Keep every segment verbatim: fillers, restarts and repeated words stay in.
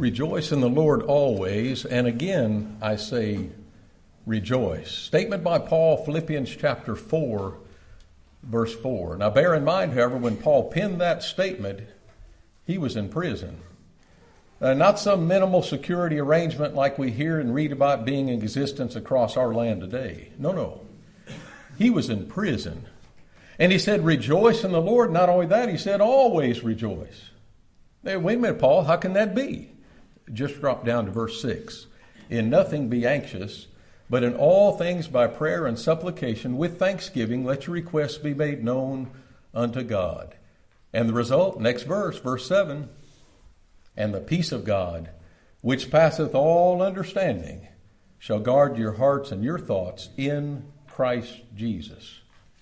Rejoice in the Lord always, and again I say rejoice. Statement by Paul, Philippians chapter four, verse four. Now bear in mind, however, when Paul penned that statement, he was in prison. Uh, not some minimal security arrangement like we hear and read about being in existence across our land today. No, no. He was in prison. And he said, rejoice in the Lord. Not only that, he said, always rejoice. Hey, wait a minute, Paul, how can that be? Just drop down to verse six. In nothing be anxious, but in all things by prayer and supplication with thanksgiving let your requests be made known unto God. And the result, next verse, verse seven, and the peace of God, which passeth all understanding, shall guard your hearts and your thoughts in Christ Jesus.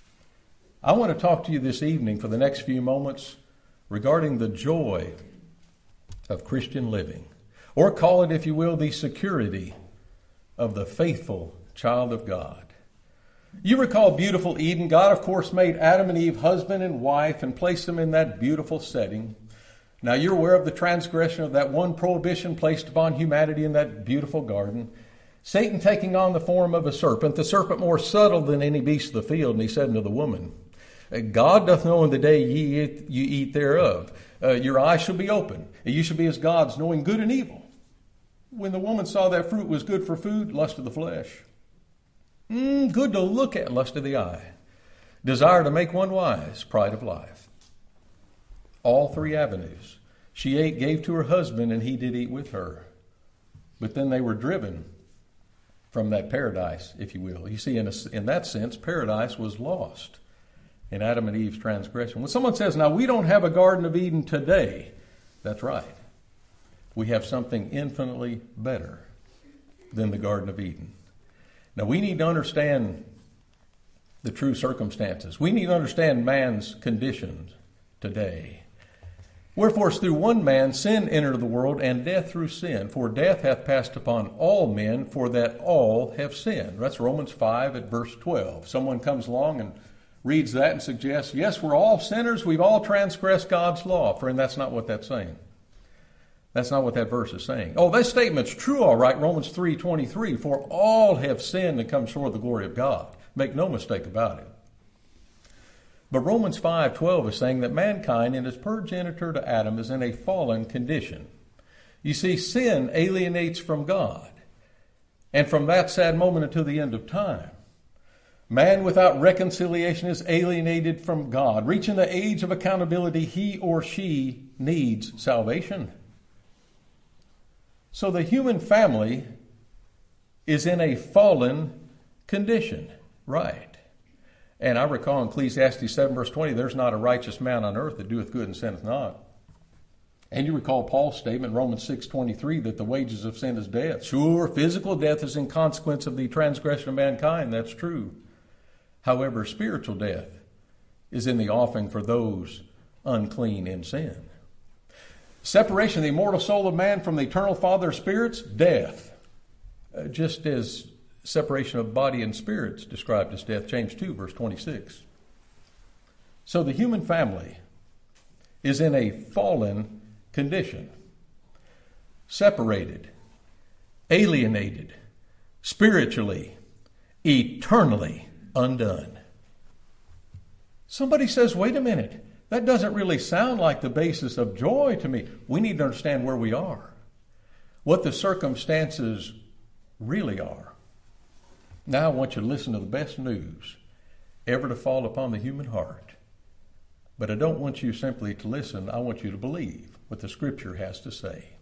I want to talk to you this evening for the next few moments regarding the joy of Christian living. Or call it, if you will, the security of the faithful child of God. You recall beautiful Eden. God, of course, made Adam and Eve husband and wife and placed them in that beautiful setting. Now, you're aware of the transgression of that one prohibition placed upon humanity in that beautiful garden. Satan taking on the form of a serpent, the serpent more subtle than any beast of the field, and he said unto the woman, God doth know in the day ye eat, ye eat thereof. Uh, your eyes shall be open, and you shall be as gods, knowing good and evil. When the woman saw that fruit was good for food, lust of the flesh. Mm, good to look at, lust of the eye. Desire to make one wise, pride of life. All three avenues. She ate, gave to her husband, and he did eat with her. But then they were driven from that paradise, if you will. You see, in, a, in that sense, paradise was lost in Adam and Eve's transgression. When someone says, now, we don't have a Garden of Eden today, that's right. We have something infinitely better than the Garden of Eden. Now, we need to understand the true circumstances. We need to understand man's conditions today. Wherefore, through one man sin entered the world, and death through sin. For death hath passed upon all men, for that all have sinned. That's Romans five at verse twelve. Someone comes along and reads that and suggests, yes, we're all sinners, we've all transgressed God's law. Friend, that's not what that's saying. That's not what that verse is saying. Oh, that statement's true, all right, Romans three twenty-three, for all have sinned and come short of the glory of God. Make no mistake about it. But Romans five twelve is saying that mankind in its progenitor to Adam is in a fallen condition. You see, sin alienates from God. And from that sad moment until the end of time, man without reconciliation is alienated from God. Reaching the age of accountability, he or she needs salvation. So the human family is in a fallen condition, right? And I recall in Ecclesiastes seven verse twenty, there's not a righteous man on earth that doeth good and sinneth not. And you recall Paul's statement in Romans six twenty-three that the wages of sin is death. Sure, physical death is in consequence of the transgression of mankind. That's true. However, spiritual death is in the offing for those unclean in sin. Separation of the immortal soul of man from the eternal Father of spirits, death. Uh, just as separation of body and spirits described as death, James two, verse twenty-six. So the human family is in a fallen condition. Separated, alienated, spiritually, eternally undone. Somebody says, wait a minute. That doesn't really sound like the basis of joy to me. We need to understand where we are, what the circumstances really are. Now I want you to listen to the best news ever to fall upon the human heart. But I don't want you simply to listen. I want you to believe what the Scripture has to say.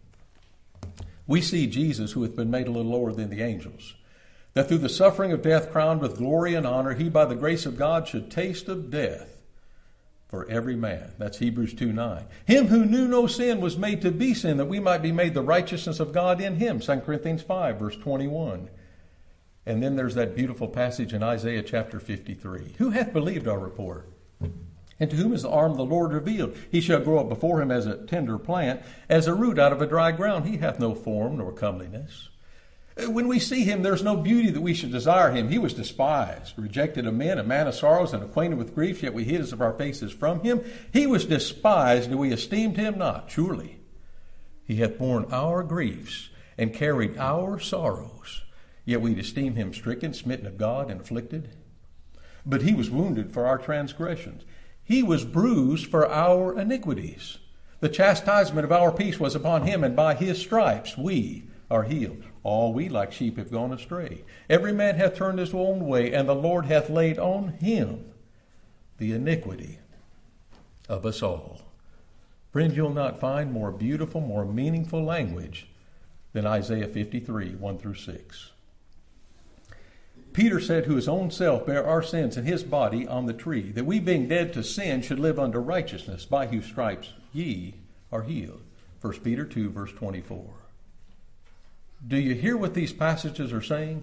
We see Jesus, who hath been made a little lower than the angels, that through the suffering of death crowned with glory and honor, he by the grace of God should taste of death for every man. That's Hebrews two nine. Him who knew no sin was made to be sin, that we might be made the righteousness of God in him. Second Corinthians five, verse twenty-one. And then there's that beautiful passage in Isaiah chapter fifty-three. Who hath believed our report? And to whom is the arm of the Lord revealed? He shall grow up before him as a tender plant, as a root out of a dry ground. He hath no form nor comeliness. When we see him, there's no beauty that we should desire him. He was despised, rejected of men, a man of sorrows and acquainted with grief, yet we hid as of our faces from him. He was despised, and we esteemed him not. Surely He hath borne our griefs and carried our sorrows. Yet we esteem him stricken, smitten of God, and afflicted. But he was wounded for our transgressions. He was bruised for our iniquities. The chastisement of our peace was upon him, and by his stripes we are healed. All we like sheep have gone astray. Every man hath turned his own way, and the Lord hath laid on him the iniquity of us all. Friend, you'll not find more beautiful, more meaningful language than Isaiah fifty-three, one through six. Peter said, who his own self bare our sins in his body on the tree, that we being dead to sin should live unto righteousness, by whose stripes ye are healed. First Peter two, verse twenty-four. Do you hear what these passages are saying?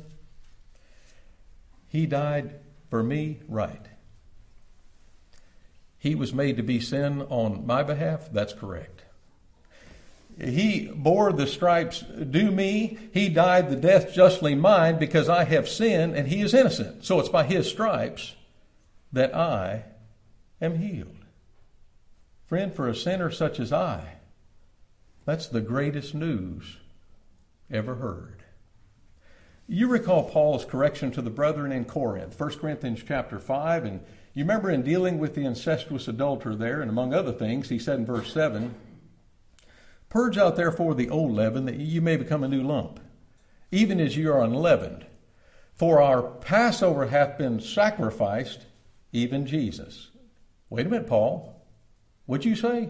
He died for me, right. He was made to be sin on my behalf, that's correct. He bore the stripes due me. He died the death justly mine because I have sinned and he is innocent. So it's by his stripes that I am healed. Friend, for a sinner such as I, that's the greatest news ever heard. You recall Paul's correction to the brethren in Corinth, First Corinthians chapter five, and you remember in dealing with the incestuous adulterer there, and among other things, he said in verse seven, purge out therefore the old leaven, that you may become a new lump, even as you are unleavened. For our Passover hath been sacrificed, even Jesus. Wait a minute, Paul. What'd you say?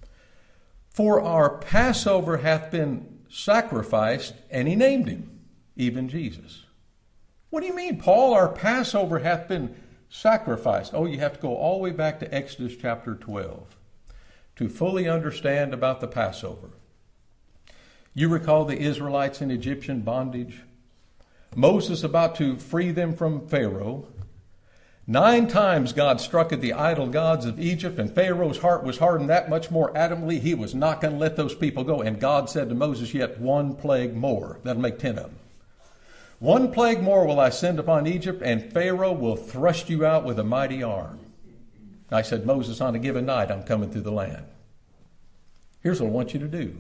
For our Passover hath been sacrificed, and he named him, even Jesus. What do you mean, Paul? Our Passover hath been sacrificed. Oh, you have to go all the way back to Exodus chapter twelve to fully understand about the Passover. You recall the Israelites in Egyptian bondage. Moses about to free them from Pharaoh. Nine times God struck at the idol gods of Egypt, and Pharaoh's heart was hardened that much more adamantly. He was not going to let those people go. And God said to Moses, yet one plague more. That'll make ten of them. One plague more will I send upon Egypt, and Pharaoh will thrust you out with a mighty arm. I said, Moses, on a given night, I'm coming through the land. Here's what I want you to do.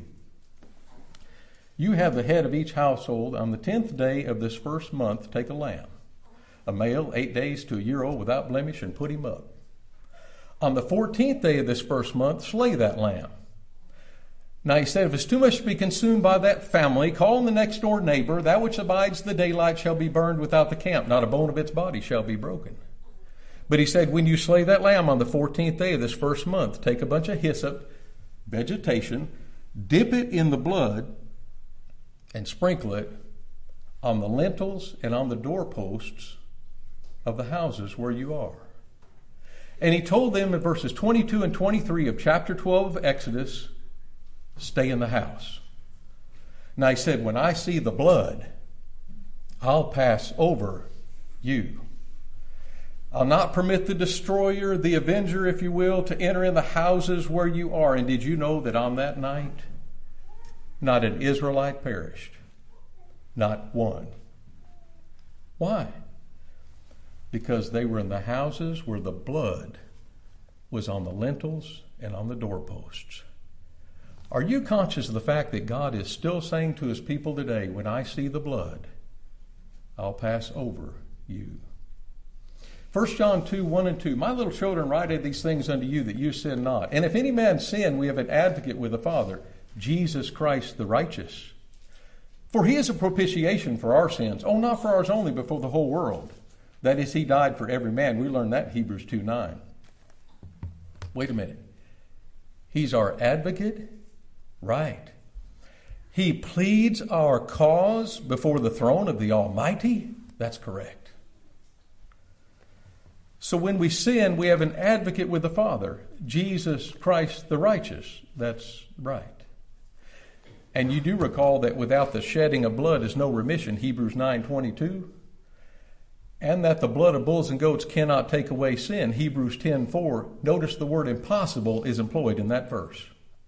You have the head of each household on the tenth day of this first month, take a lamb, a male, eight days to a year old without blemish, and put him up. On the fourteenth day of this first month, slay that lamb. Now he said, if it's too much to be consumed by that family, call in the next door neighbor. That which abides the daylight shall be burned without the camp. Not a bone of its body shall be broken. But he said, when you slay that lamb on the fourteenth day of this first month, take a bunch of hyssop, vegetation, dip it in the blood, and sprinkle it on the lintels and on the doorposts of the houses where you are. And he told them in verses twenty-two and twenty-three of chapter twelve of Exodus, stay in the house. Now he said, when I see the blood, I'll pass over you. I'll not permit the destroyer, the avenger, if you will, to enter in the houses where you are. And did you know that on that night, not an Israelite perished? Not one. Why? Because they were in the houses where the blood was on the lintels and on the doorposts. Are you conscious of the fact that God is still saying to his people today, when I see the blood, I'll pass over you? First John two, one and two, my little children, write these things unto you that you sin not. And if any man sin, we have an advocate with the Father, Jesus Christ the righteous. For he is a propitiation for our sins. Oh, not for ours only, but for the whole world. That is, he died for every man. We learned that in Hebrews two, nine. Wait a minute. He's our advocate? Right. He pleads our cause before the throne of the Almighty? That's correct. So when we sin, we have an advocate with the Father, Jesus Christ the righteous. That's right. And you do recall that without the shedding of blood is no remission, Hebrews nine twenty-two. And that the blood of bulls and goats cannot take away sin, Hebrews ten four. Notice the word impossible is employed in that verse.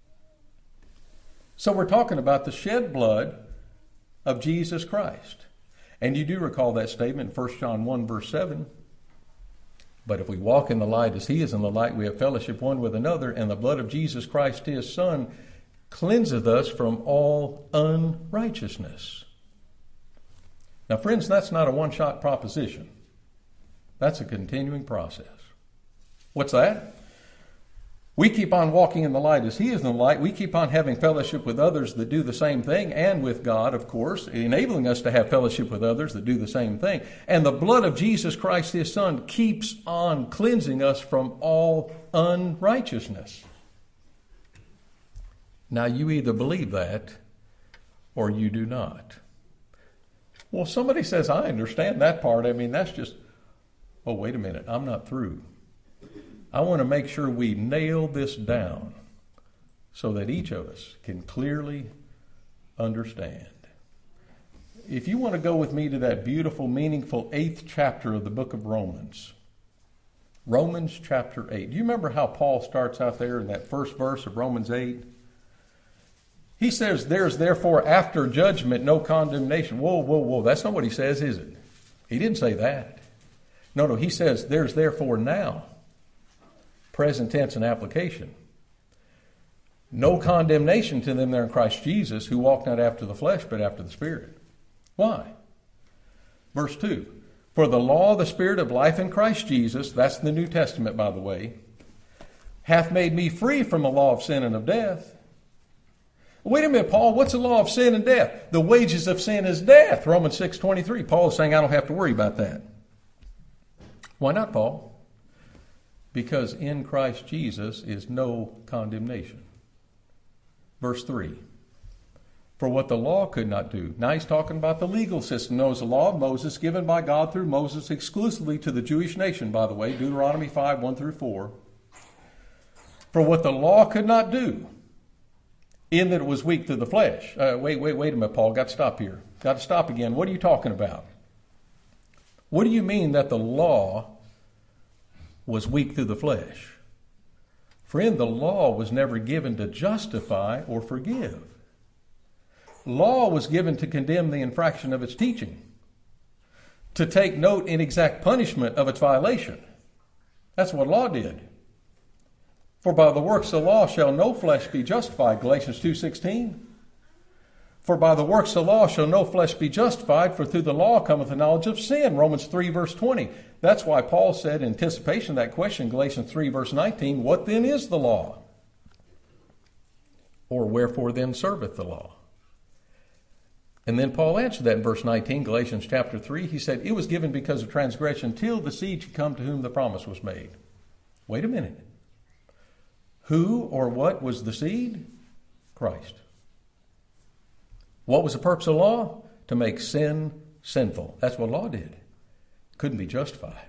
So we're talking about the shed blood of Jesus Christ. And you do recall that statement in First John one, verse seven. But if we walk in the light as he is in the light, we have fellowship one with another, and the blood of Jesus Christ, his Son, cleanseth us from all unrighteousness. Now, friends, that's not a one-shot proposition. That's a continuing process. What's that? We keep on walking in the light as He is in the light. We keep on having fellowship with others that do the same thing, and with God, of course, enabling us to have fellowship with others that do the same thing. And the blood of Jesus Christ, His Son, keeps on cleansing us from all unrighteousness. Now, you either believe that or you do not. Well, somebody says, I understand that part. I mean, that's just, oh, wait a minute, I'm not through. I want to make sure we nail this down so that each of us can clearly understand. If you want to go with me to that beautiful, meaningful eighth chapter of the book of Romans, Romans chapter eight. Do you remember how Paul starts out there in that first verse of Romans eight? He says, there's therefore after judgment no condemnation. Whoa, whoa, whoa. That's not what he says, is it? He didn't say that. No, no, he says, there's therefore now. Present tense and application. No condemnation to them that are in Christ Jesus, who walk not after the flesh, but after the Spirit. Why? Verse two. For the law of the Spirit of life in Christ Jesus, that's the New Testament, by the way, hath made me free from the law of sin and of death. Wait a minute, Paul, what's the law of sin and death? The wages of sin is death. Romans six twenty-three. Paul is saying I don't have to worry about that. Why not, Paul? Because in Christ Jesus is no condemnation. Verse three. For what the law could not do. Now he's talking about the legal system. Knows the law of Moses given by God through Moses exclusively to the Jewish nation, by the way. Deuteronomy five, one through four. For what the law could not do, in that it was weak through the flesh. Uh, wait, wait, wait a minute, Paul. Got to stop here. Got to stop again. What are you talking about? What do you mean that the law was weak through the flesh? Friend, the law was never given to justify or forgive. Law was given to condemn the infraction of its teaching, to take note in exact punishment of its violation. That's what law did. For by the works of the law shall no flesh be justified, Galatians two sixteen. For by the works of the law shall no flesh be justified, for through the law cometh the knowledge of sin, Romans three verse twenty. That's why Paul said in anticipation of that question, Galatians three verse nineteen, what then is the law? Or wherefore then serveth the law? And then Paul answered that in verse nineteen, Galatians chapter three. He said, it was given because of transgression till the seed should come to whom the promise was made. Wait a minute. Who or what was the seed? Christ. What was the purpose of law? To make sin sinful. That's what law did. Couldn't be justified.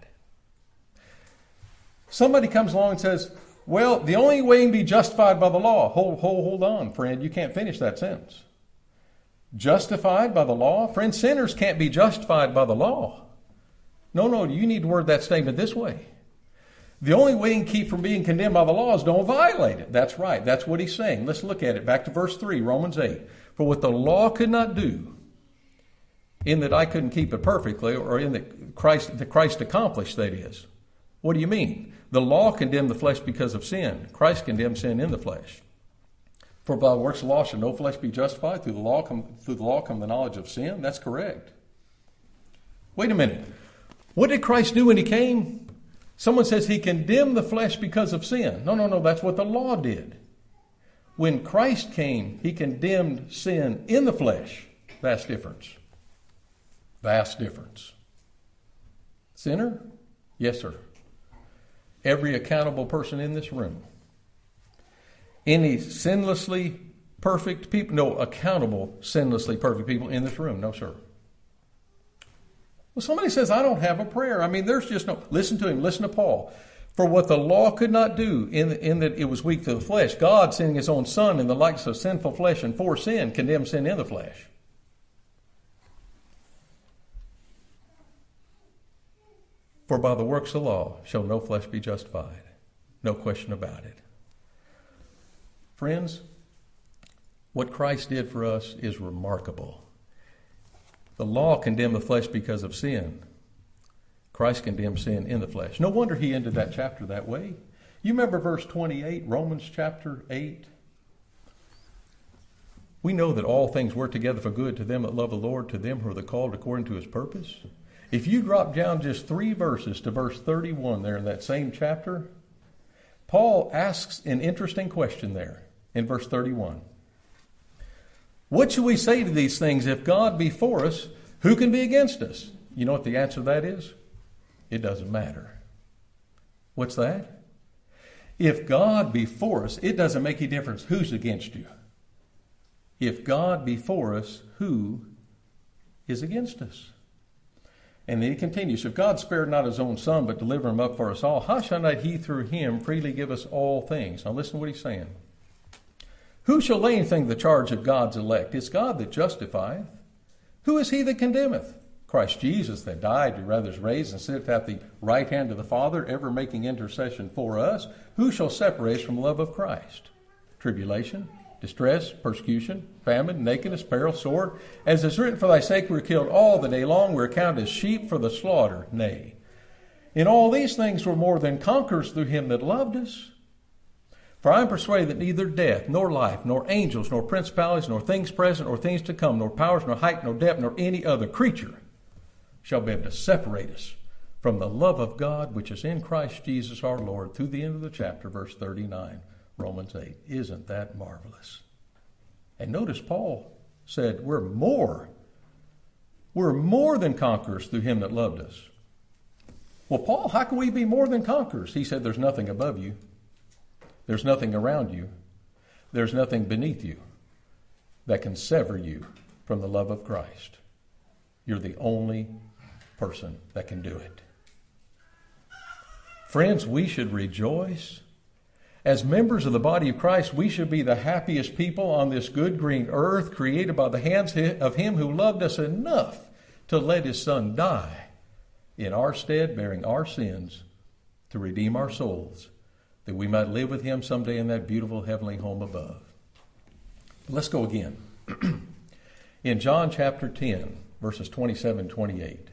Somebody comes along and says, well, the only way you can be justified by the law. Hold, hold, hold on, friend. You can't finish that sentence. Justified by the law? Friend, sinners can't be justified by the law. No, no, you need to word that statement this way. The only way you can keep from being condemned by the law is don't violate it. That's right. That's what he's saying. Let's look at it. Back to verse three, Romans eight. For what the law could not do, in that I couldn't keep it perfectly, or in that Christ, that Christ accomplished, that is. What do you mean? The law condemned the flesh because of sin. Christ condemned sin in the flesh. For by the works of the law shall no flesh be justified. Through the law come, through the law come the knowledge of sin. That's correct. Wait a minute. What did Christ do when he came? Someone says he condemned the flesh because of sin. No, no, no, that's what the law did. When Christ came, he condemned sin in the flesh. Vast difference. Vast difference. Sinner? Yes, sir. Every accountable person in this room. Any sinlessly perfect people? No, accountable, sinlessly perfect people in this room. No, sir. Well, somebody says, I don't have a prayer. I mean, there's just no... Listen to him. Listen to Paul. For what the law could not do, in, in that it was weak to the flesh, God, sending his own Son in the likeness of sinful flesh and for sin, condemned sin in the flesh. For by the works of the law shall no flesh be justified. No question about it. Friends, what Christ did for us is remarkable. The law condemned the flesh because of sin. Christ condemned sin in the flesh. No wonder he ended that chapter that way. You remember verse twenty-eight, Romans chapter eight? We know that all things work together for good to them that love the Lord, to them who are the called according to his purpose. If you drop down just three verses to verse thirty-one there in that same chapter, Paul asks an interesting question there in verse thirty-one. What shall we say to these things? If God be for us, who can be against us? You know what the answer to that is? It doesn't matter. What's that? If God be for us, it doesn't make any difference who's against you. If God be for us, who is against us? And then he continues, if God spared not his own son, but delivered him up for us all, how shall not he through him freely give us all things? Now listen to what he's saying. Who shall lay anything to the charge of God's elect? It's God that justifieth. Who is he that condemneth? Christ Jesus that died, who rather is raised and sitteth at the right hand of the Father, ever making intercession for us. Who shall separate us from the love of Christ? Tribulation, distress, persecution, famine, nakedness, peril, sword. As is written, for thy sake we are killed all the day long. We are counted as sheep for the slaughter. Nay, in all these things we're more than conquerors through him that loved us. For I am persuaded that neither death, nor life, nor angels, nor principalities, nor things present, nor things to come, nor powers, nor height, nor depth, nor any other creature shall be able to separate us from the love of God which is in Christ Jesus our Lord. Through the end of the chapter, verse thirty-nine, Romans eight. Isn't that marvelous? And notice Paul said we're more. We're more than conquerors through him that loved us. Well, Paul, how can we be more than conquerors? He said there's nothing above you. There's nothing around you. There's nothing beneath you that can sever you from the love of Christ. You're the only person that can do it. Friends, we should rejoice. As members of the body of Christ, we should be the happiest people on this good green earth, created by the hands of him who loved us enough to let his son die in our stead, bearing our sins to redeem our souls, that we might live with him someday in that beautiful heavenly home above. Let's go again. In John chapter ten, verses twenty-seven and twenty-eight.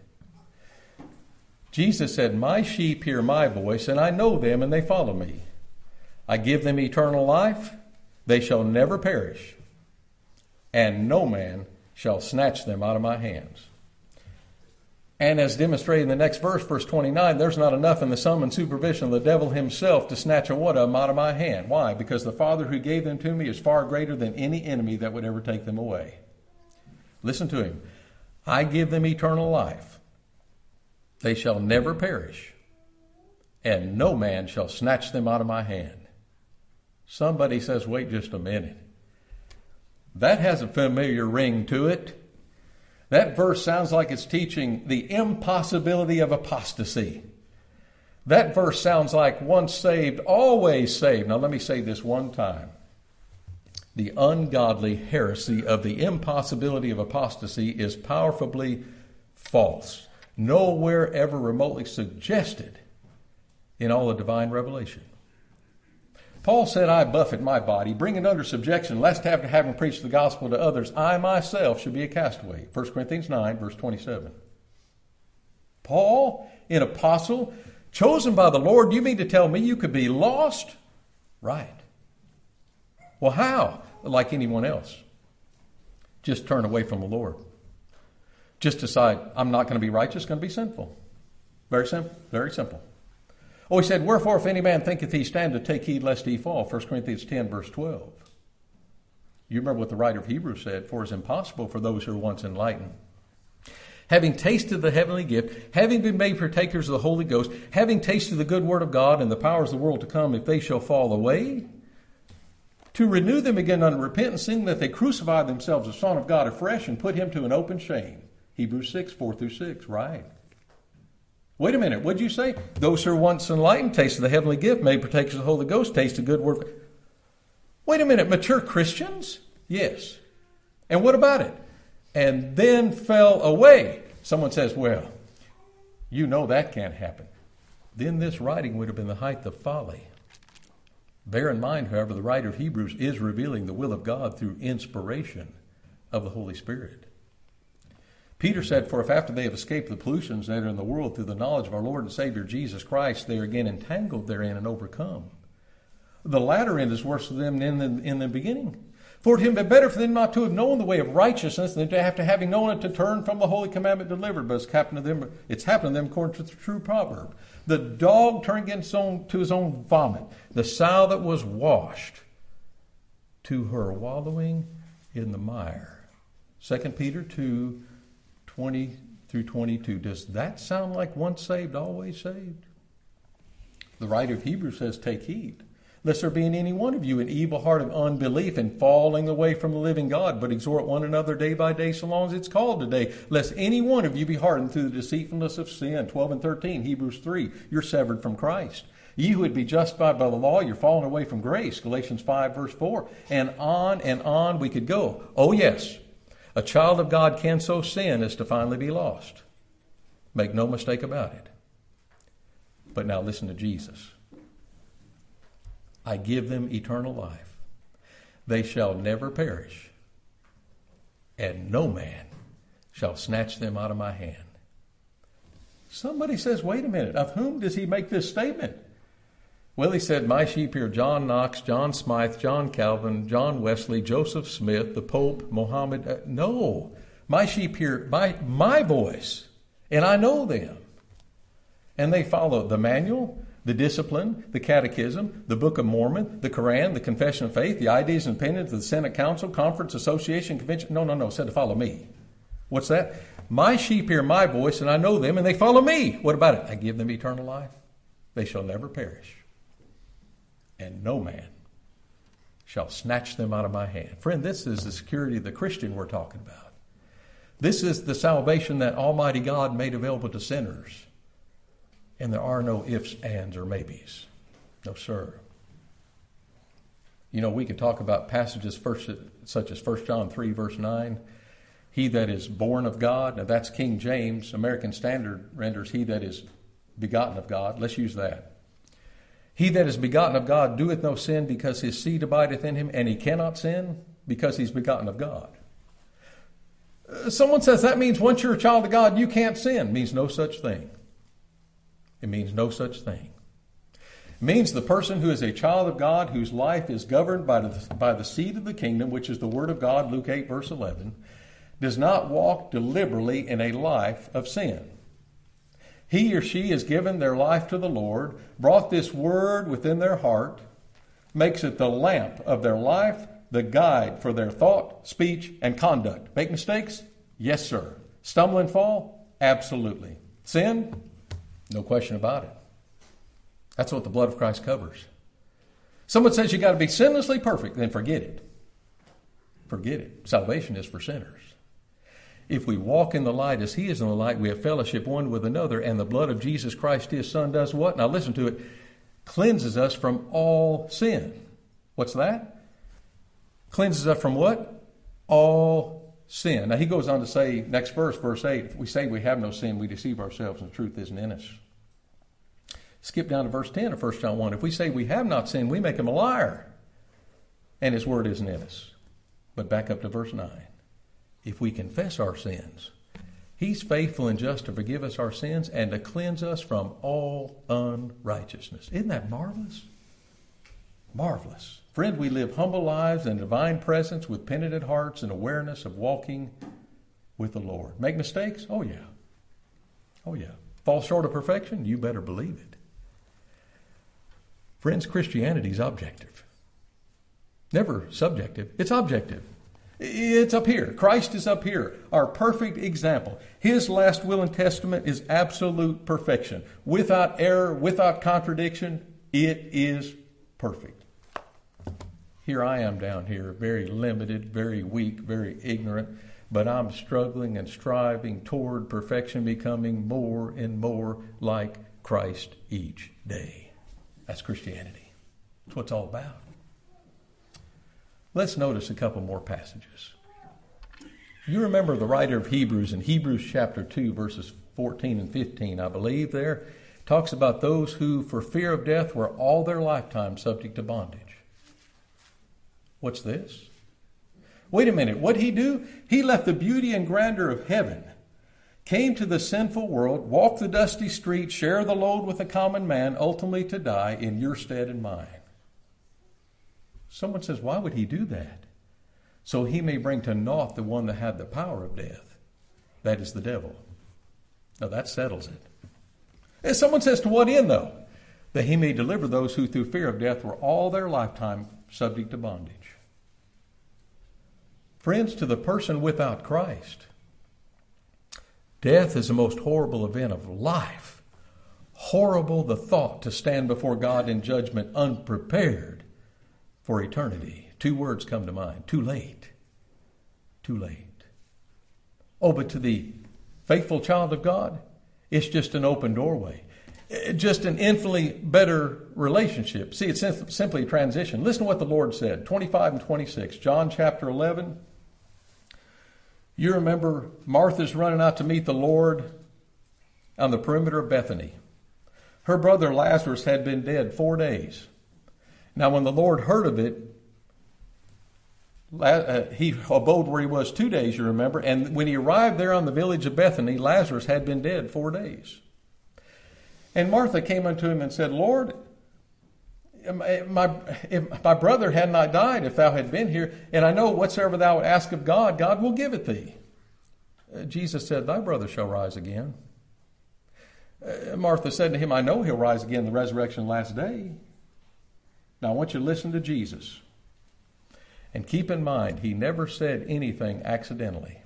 Jesus said, my sheep hear my voice, and I know them, and they follow me. I give them eternal life. They shall never perish, and no man shall snatch them out of my hands. And as demonstrated in the next verse, verse twenty-nine, there's not enough in the sum and supervision of the devil himself to snatch a one of them out of my hand. Why? Because the Father who gave them to me is far greater than any enemy that would ever take them away. Listen to him. I give them eternal life. They shall never perish, and no man shall snatch them out of my hand. Somebody says, wait just a minute. That has a familiar ring to it. That verse sounds like it's teaching the impossibility of apostasy. That verse sounds like once saved, always saved. Now let me say this one time. The ungodly heresy of the impossibility of apostasy is powerfully false. Nowhere ever remotely suggested in all the divine revelation. Paul said, I buffet my body, bring it under subjection, lest after having preached the gospel to others, I myself should be a castaway. First Corinthians nine, verse twenty-seven. Paul, an apostle, chosen by the Lord, you mean to tell me you could be lost? Right. Well, how? Like anyone else. Just turn away from the Lord. Just decide, I'm not going to be righteous, going to be sinful. Very simple. Very simple. Oh, he said, wherefore if any man thinketh he standeth, take heed lest he fall. First Corinthians ten, verse twelve. You remember what the writer of Hebrews said, for it is impossible for those who are once enlightened, having tasted the heavenly gift, having been made partakers of the Holy Ghost, having tasted the good word of God and the powers of the world to come, if they shall fall away, to renew them again unto repentance, seeing that they crucify themselves, the Son of God, afresh, and put him to an open shame. Hebrews six, four through six, right. Wait a minute, what'd you say? Those who are once enlightened, tasted the heavenly gift, made partakers of the Holy Ghost, tasted good word. Wait a minute, mature Christians? Yes. And what about it? And then fell away. Someone says, well, you know that can't happen. Then this writing would have been the height of folly. Bear in mind, however, the writer of Hebrews is revealing the will of God through inspiration of the Holy Spirit. Peter said, for if after they have escaped the pollutions that are in the world through the knowledge of our Lord and Savior Jesus Christ, they are again entangled therein and overcome, the latter end is worse for them than in the, in the beginning. For it had been better for them not to have known the way of righteousness than to have to having known it to turn from the holy commandment delivered. But it's happened to them, it's happened to them according to the true proverb. The dog turned against his own, to his own vomit. The sow that was washed to her wallowing in the mire. Second Peter two, twenty through twenty-two. Does that sound like once saved, always saved? The writer of Hebrews says, take heed, lest there be in any one of you an evil heart of unbelief and falling away from the living God, but exhort one another day by day so long as it's called today, lest any one of you be hardened through the deceitfulness of sin. twelve and thirteen, Hebrews three, you're severed from Christ. Ye who would be justified by the law, you're falling away from grace. Galatians five, verse four. And on and on we could go. Oh yes, a child of God can so sin as to finally be lost. Make no mistake about it. But now listen to Jesus. I give them eternal life. They shall never perish, and no man shall snatch them out of my hand. Somebody says, wait a minute, of whom does he make this statement? Well, he said, my sheep hear John Knox, John Smythe, John Calvin, John Wesley, Joseph Smith, the Pope, Mohammed. Uh, no, my sheep hear my, my voice, and I know them. And they follow the manual, the discipline, the catechism, the Book of Mormon, the Quran, the Confession of Faith, the ideas and opinions of the Senate Council, Conference, Association, Convention. No, no, no, it said to follow me. What's that? My sheep hear my voice, and I know them, and they follow me. What about it? I give them eternal life. They shall never perish, and no man shall snatch them out of my hand. Friend, this is the security of the Christian we're talking about. This is the salvation that Almighty God made available to sinners. And there are no ifs, ands, or maybes. No, sir. You know, we could talk about passages first, such as First John three, verse nine. He that is born of God. Now, that's King James. American Standard renders he that is begotten of God. Let's use that. He that is begotten of God doeth no sin, because his seed abideth in him, and he cannot sin because he's begotten of God. Someone says that means once you're a child of God, you can't sin. It means no such thing. It means no such thing. It means the person who is a child of God, whose life is governed by the, by the seed of the kingdom, which is the word of God, Luke eight, verse eleven, does not walk deliberately in a life of sin. He or she has given their life to the Lord, brought this word within their heart, makes it the lamp of their life, the guide for their thought, speech, and conduct. Make mistakes? Yes, sir. Stumble and fall? Absolutely. Sin? No question about it. That's what the blood of Christ covers. Someone says you got to be sinlessly perfect, then forget it. Forget it. Salvation is for sinners. If we walk in the light as he is in the light, we have fellowship one with another, and the blood of Jesus Christ, his son, does what? Now listen to it. Cleanses us from all sin. What's that? Cleanses us from what? All sin. Now he goes on to say, next verse, verse eight, if we say we have no sin, we deceive ourselves and the truth isn't in us. Skip down to verse ten of First John one. If we say we have not sinned, we make him a liar, and his word isn't in us. But back up to verse nine. If we confess our sins, he's faithful and just to forgive us our sins and to cleanse us from all unrighteousness. Isn't that marvelous? Marvelous. Friend, we live humble lives in divine presence with penitent hearts and awareness of walking with the Lord. Make mistakes? Oh, yeah. Oh, yeah. Fall short of perfection? You better believe it. Friends, Christianity is objective. Never subjective. It's objective. It's up here. Christ is up here, our perfect example. His last will and testament is absolute perfection. Without error, without contradiction, it is perfect. Here I am down here, very limited, very weak, very ignorant, but I'm struggling and striving toward perfection, becoming more and more like Christ each day. That's Christianity. That's what it's all about. Let's notice a couple more passages. You remember the writer of Hebrews in Hebrews chapter two, verses fourteen and fifteen, I believe there, talks about those who, for fear of death, were all their lifetime subject to bondage. What's this? Wait a minute. What'd he do? He left the beauty and grandeur of heaven, came to the sinful world, walked the dusty streets, shared the load with a common man, ultimately to die in your stead and mine. Someone says, why would he do that? so he may bring to naught the one that had the power of death, that is the devil. Now that settles it. And someone says, to what end though? That he may deliver those who through fear of death were all their lifetime subject to bondage. Friends, to the person without Christ, death is the most horrible event of life. Horrible the thought to stand before God in judgment unprepared for eternity. Two words come to mind. Too late. Too late. Oh, but to the faithful child of God, it's just an open doorway. Just an infinitely better relationship. See, it's simply a transition. Listen to what the Lord said, twenty-five and twenty-six, John chapter eleven. You remember Martha's running out to meet the Lord on the perimeter of Bethany. Her brother Lazarus had been dead four days. Now, when the Lord heard of it, he abode where he was two days, you remember. And when he arrived there on the village of Bethany, Lazarus had been dead four days. And Martha came unto him and said, Lord, my, if my brother had not died if thou had been here, and I know whatsoever thou would ask of God, God will give it thee. Jesus said, thy brother shall rise again. Martha said to him, I know he'll rise again in the resurrection last day. Now I want you to listen to Jesus. And keep in mind, he never said anything accidentally.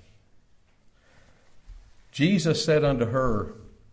Jesus said unto her,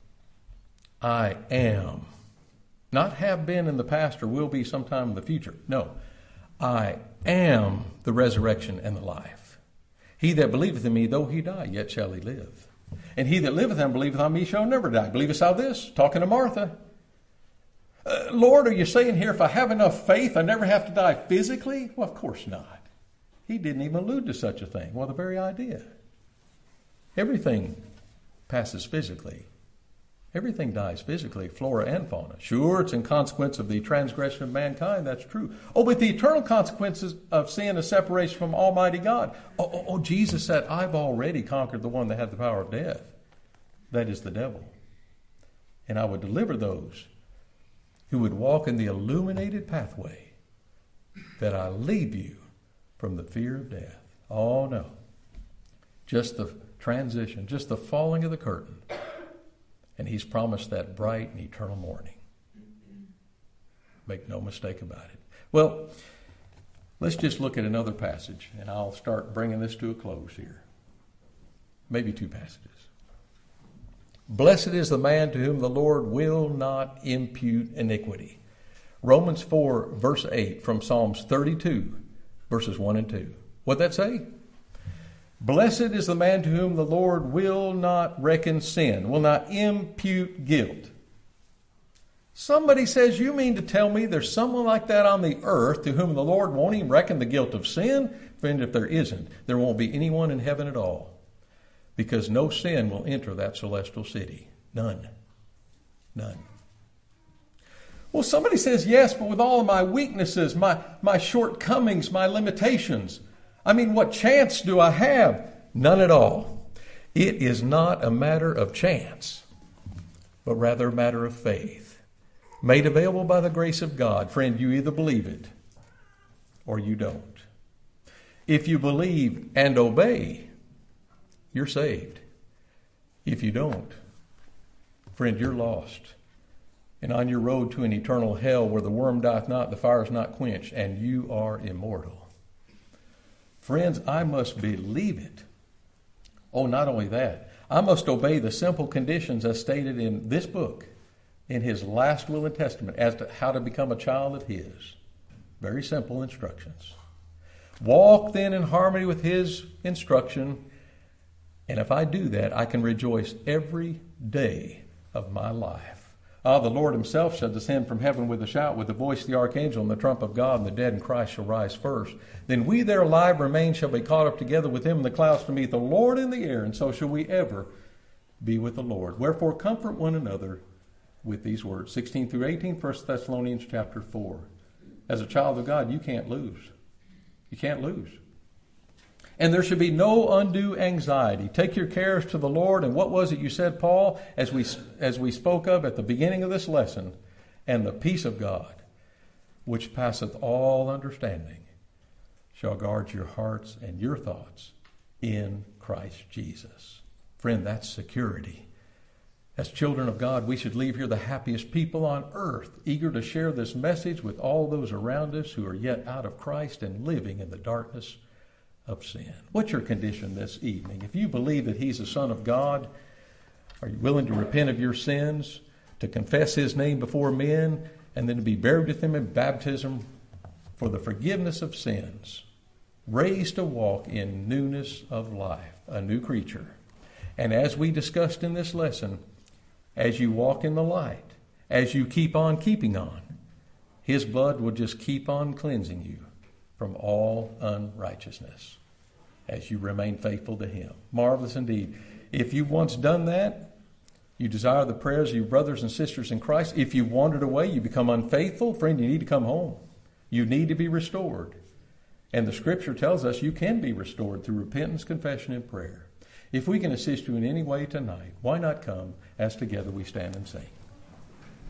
I am. Not have been in the past or will be sometime in the future. No. I am the resurrection and the life. He that believeth in me, though he die, yet shall he live. And he that liveth and believeth on me shall never die. Believest thou this? Talking to Martha. Uh, Lord, are you saying here if I have enough faith, I never have to die physically? Well, of course not. He didn't even allude to such a thing. Well, the very idea. Everything passes physically. Everything dies physically, flora and fauna. Sure, it's in consequence of the transgression of mankind. That's true. Oh, but the eternal consequences of sin is separation from Almighty God. Oh, oh, oh, Jesus said, I've already conquered the one that had the power of death. That is the devil. And I would deliver those who would walk in the illuminated pathway that I leave you from the fear of death. Oh, no. Just the transition, just the falling of the curtain. And he's promised that bright and eternal morning. Make no mistake about it. Well, let's just look at another passage, and I'll start bringing this to a close here. Maybe two passages. Blessed is the man to whom the Lord will not impute iniquity. Romans four, verse eight, from Psalms thirty-two, verses one and two. What'd that say? Blessed is the man to whom the Lord will not reckon sin, will not impute guilt. Somebody says, you mean to tell me there's someone like that on the earth to whom the Lord won't even reckon the guilt of sin? Friend, if there isn't, there won't be anyone in heaven at all. Because no sin will enter that celestial city. None. None. Well, somebody says, yes, but with all of my weaknesses, my, my shortcomings, my limitations, I mean, what chance do I have? None at all. It is not a matter of chance, but rather a matter of faith. Made available by the grace of God. Friend, you either believe it or you don't. If you believe and obey, you're saved. If you don't, friend, you're lost. And on your road to an eternal hell where the worm doth not, the fire is not quenched, and you are immortal. Friends, I must believe it. Oh, not only that, I must obey the simple conditions as stated in this book, in his last will and testament, as to how to become a child of his. Very simple instructions. Walk then in harmony with his instruction, and if I do that, I can rejoice every day of my life. Ah, the Lord himself shall descend from heaven with a shout, with the voice of the archangel and the trump of God, and the dead in Christ shall rise first. Then we that are alive remain shall be caught up together with him in the clouds to meet the Lord in the air, and so shall we ever be with the Lord. Wherefore comfort one another with these words. sixteen through eighteen, First Thessalonians chapter four. As a child of God, you can't lose. You can't lose. And there should be no undue anxiety. Take your cares to the Lord. And what was it you said, Paul, as we as we spoke of at the beginning of this lesson? And the peace of God, which passeth all understanding, shall guard your hearts and your thoughts in Christ Jesus. Friend, that's security. As children of God, we should leave here the happiest people on earth, eager to share this message with all those around us who are yet out of Christ and living in the darkness of sin. What's your condition this evening? If you believe that He's the Son of God, are you willing to repent of your sins, to confess His name before men, and then to be buried with Him in baptism for the forgiveness of sins, raised to walk in newness of life, a new creature? And as we discussed in this lesson, as you walk in the light, as you keep on keeping on, His blood will just keep on cleansing you from all unrighteousness as you remain faithful to Him. Marvelous indeed. If you've once done that, you desire the prayers of your brothers and sisters in Christ. If you wandered away, you become unfaithful, friend, you need to come home. You need to be restored. And the Scripture tells us you can be restored through repentance, confession, and prayer. If we can assist you in any way tonight, why not come as together we stand and sing?